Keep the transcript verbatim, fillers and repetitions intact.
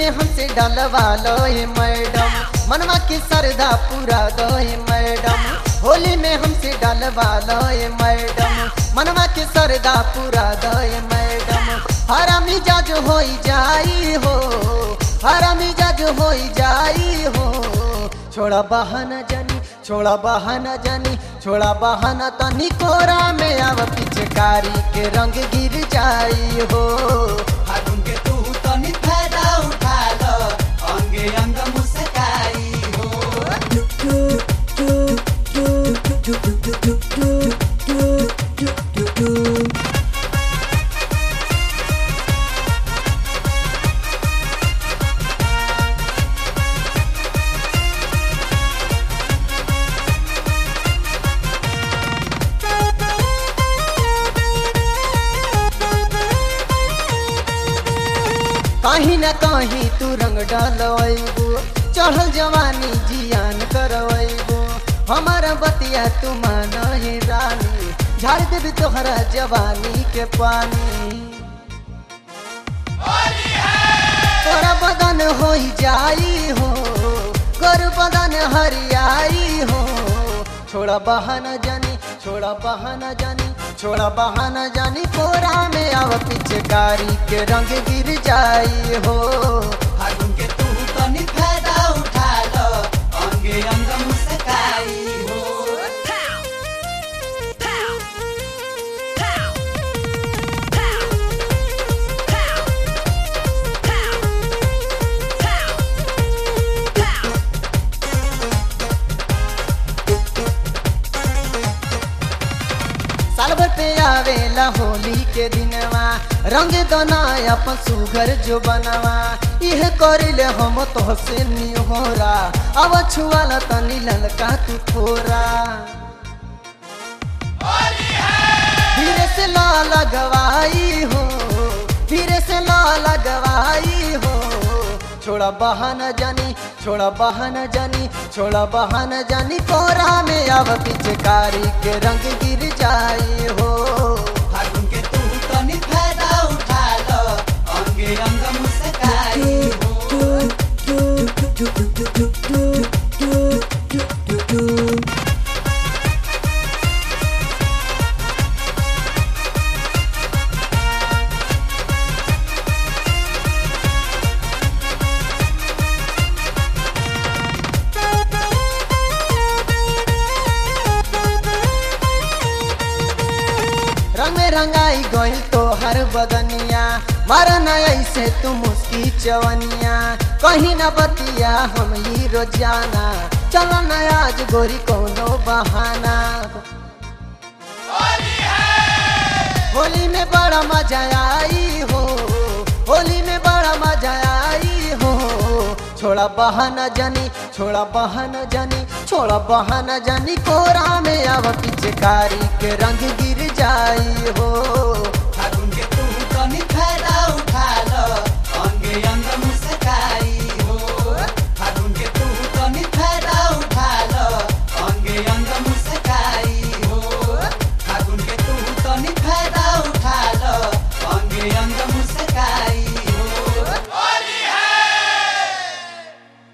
में हमसे डलवा लो हे मैडम, मनवा की श्रद्धा पूरा दो हे मैडम। होली में हमसे डलवा लो हे मैडम, मनवा की श्रद्धा पूरा दो हे मैडम। हरा मिजाज हो जाई हो, हरा मिजाज हो जाई हो। छोड़ा बहाना जानी, छोड़ा बहाना जानी, छोड़ा बहाना तनी कोरा में आव पिचकारी के रंग गिर जाई हो। फागुन के तू तनी फायदा उठा लो, अंगे अंग मुस्काई हो। कहीं न कहीं तू रंग डालबू, चढ़ल जवानी जियान करबू। हमारा बतिया तू माना ही रानी, झाड़ देवी तोहरा जवानी के पानी। तोरा बदन हो जाई हो, गोर बदन हरियाई हो। छोड़ा बहाना जानी, छोड़ा बहाना जानी, छोड़ा बहाना जानी, कोरा में आव पिचकारी के रंग गिर जाई हो। फागुन के तू तनी फायदा उठा लो, अंगे अंग मुस्काई हो। साल भर पे आवेला होली के दिनवा, रंग दोना अपन सुघर जो बनवा। इह करिले हम तोहसे निहोरा, अब छुआला तनी ललका तू थोरा। धीरे से ला लगवाई हो, धीरे से ला लगवाई हो। छोड़ा बहाना जानी, छोड़ा बहाना जानी, छोड़ा बहाना जानी, कोरा में आव पिचकारी के रंग गिर जाई हो। फागुन के तू तनी फायदा उठा लो, अंगे अंग मुस्काई हो। रंग में रंगाई गइल तोहर बदनिया, मारा न ऐसे तू मुस्की चवनिया। कहीं न बतिया हम ही रोजाना, चलो न आज गोरी कोनो बहाना। होली में बड़ा मजा आई हो, होली में बड़ा मजा आई हो। छोड़ा बहाना जानी, छोड़ा बहाना जानी, छोड़ा बहाना जानी, कोरा में आव पिचकारी के रंग गिर जाई हो।